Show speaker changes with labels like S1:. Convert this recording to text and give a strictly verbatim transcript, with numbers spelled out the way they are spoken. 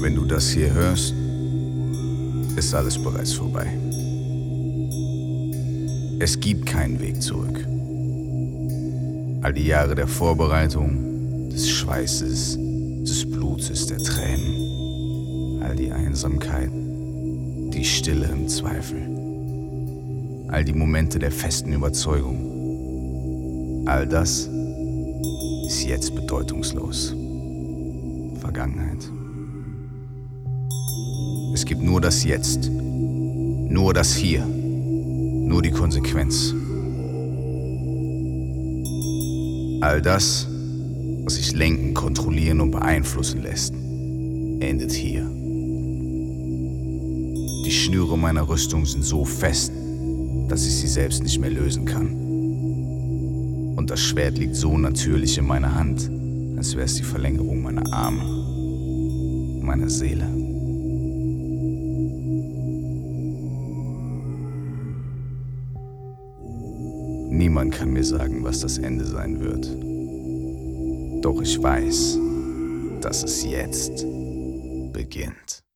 S1: Wenn du das hier hörst, ist alles bereits vorbei. Es gibt keinen Weg zurück. All die Jahre der Vorbereitung, des Schweißes, des Blutes, der Tränen, all die Einsamkeit, die Stille im Zweifel, all die Momente der festen Überzeugung, all das ist jetzt bedeutungslos. Vergangenheit. Es gibt nur das Jetzt, nur das Hier, nur die Konsequenz. All das, was sich lenken, kontrollieren und beeinflussen lässt, endet hier. Die Schnüre meiner Rüstung sind so fest, dass ich sie selbst nicht mehr lösen kann. Und das Schwert liegt so natürlich in meiner Hand, als wäre es die Verlängerung meiner Arme, meiner Seele. Niemand kann mir sagen, was das Ende sein wird. Doch ich weiß, dass es jetzt beginnt.